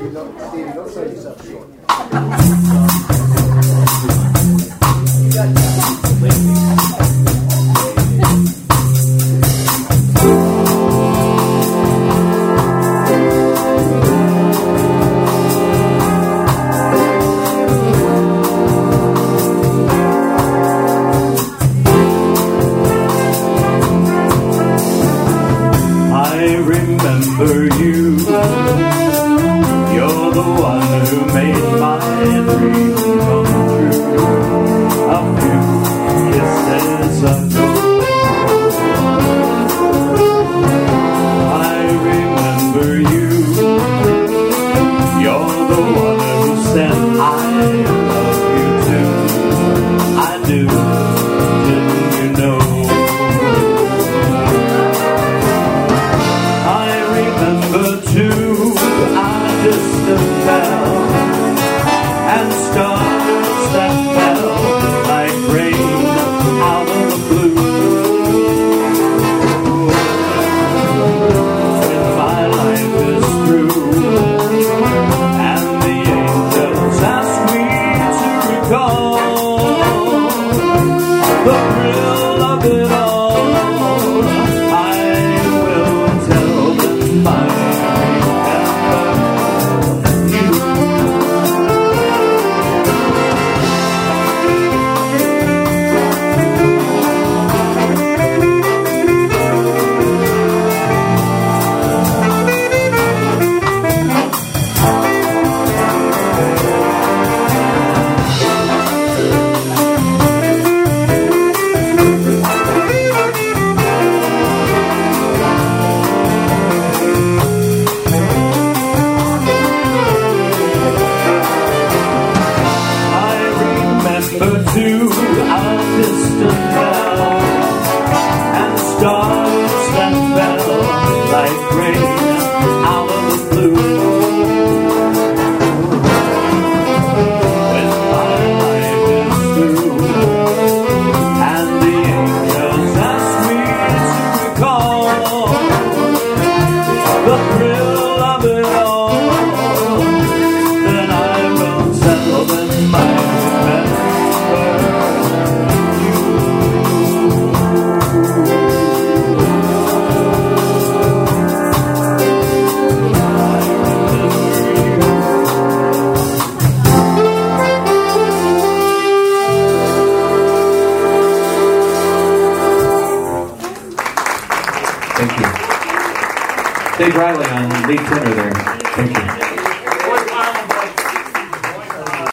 Stevie, don't sell yourself short. I remember you. You're the one who made my dream come true. A few kisses ago, I remember you. You're the one who said I love you too. I do, didn't you know? To our distant bell and stars that fell like rain out of the blue. When my life is through and the angels ask me to recall the thrill of it all, I will tell them my to our distant bell and stars that fell like rain out of the blue. When my life is through and the angels ask me to recall the thrill of it all, then I will tell them my Thank you. Dave Riley on lead tenor there. Thank you.